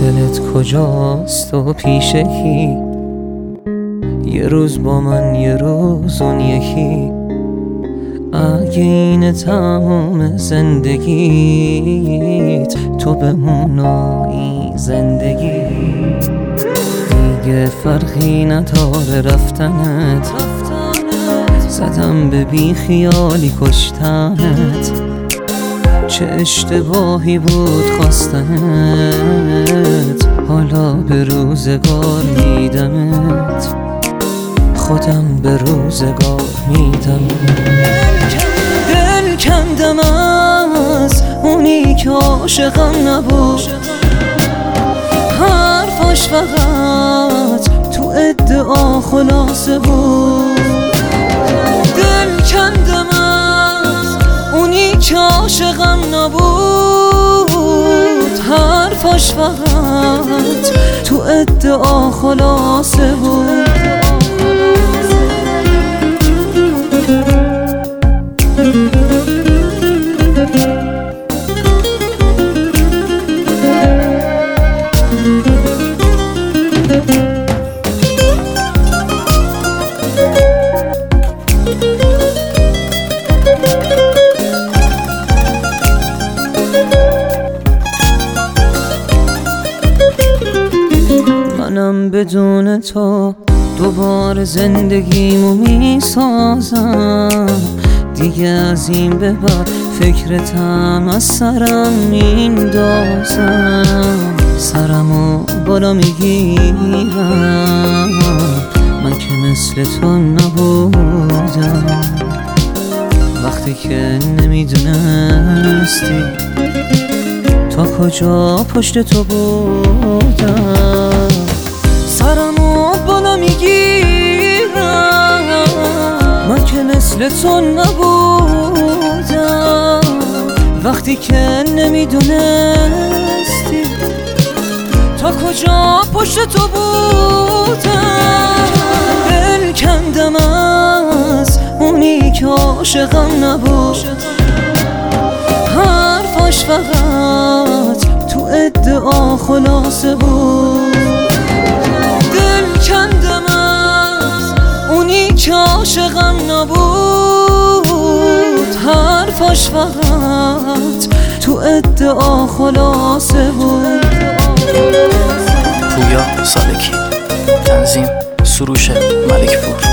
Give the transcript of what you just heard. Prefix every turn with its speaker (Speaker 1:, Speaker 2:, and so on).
Speaker 1: دلت کجاست و پیش کی؟ یه روز با من یه روز اون یکی. اگه این تمام زندگیت تو بمون و این زندگی دیگه فرقی نداره رفتنت. زدم به بی خیالی کشتنت. چه اشتباهی بود خواستنت. حالا به روزگار میدمت. خودم به روزگار میدمت. دل کندم از اونی که عاشقم نبود. حرفاش فقط تو ادعا خلاصه بود. دل کندم از اونی که عاشقم نبود. حرفاش فقط تو ادعا خلاصه بود. منم بدون تو دوباره زندگیمو میسازم. دیگه از این به بعد فکرتم از سرم میندازم. سرمو بالا میگیرم. من که مثل تو نبودم. وقتی که نمیدونستی تا کجا پشت تو بودم. سرمو بالا میگیرم. من که مثل تو نبودم. وقتی که نمیدونستی تا کجا پشت تو بودم. دل کندم از اونی که عاشقم نبود. حرفاش فقط تو ادعا خلاصه بود. دل کندم از اونی که عاشقم نبود. حرفاش فقط تو ادعا خلاصه بود.
Speaker 2: پویا سالکی، تنظیم سروش ملک پور.